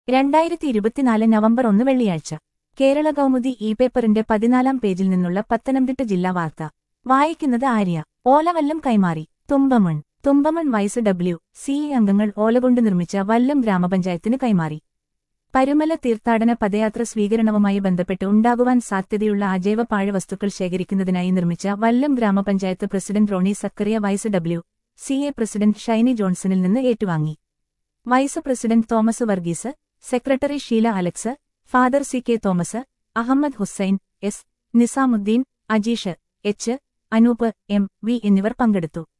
2024 November 1 വെള്ളിയാഴ്ച Kerala Kaumudi E പേപ്പറിന്റെ 14-ാം പേജിൽ നിന്നുള്ള പത്തനംതിട്ട ജില്ലാ വാർത്ത വായിക്കുന്നത് ആര്യ. ഓലവല്ലം കൈമാറി. തുമ്പമൺ വൈസ് WCE അംഗങ്ങൾ ഓലകൊണ്ട് നിർമ്മിച്ച വല്ലം ഗ്രാമപഞ്ചായത്തിന് കൈമാറി. പരുമല തീർത്ഥാടന പദയാത്ര സ്വീകരണവുമായി ബന്ധപ്പെട്ട് ഉണ്ടാകുവാൻ സാധ്യതയുള്ള അജൈവ പാഴ്വസ്തുക്കൾ ശേഖരിക്കുന്നതിനായി നിർമ്മിച്ച വല്ലം ഗ്രാമപഞ്ചായത്ത് president Roni Zachariah vice WCE president Shiny ജോൺസണിൽ നിന്ന് ഏറ്റുവാങ്ങി. Vice president Thomas Varghese, secretary Sheela Alex, father CK Thomas, Ahammed Hussain, S, Nizamuddin, Ajeesh, H, Anoop, MV എന്നിവർ പങ്കെടുത്തു.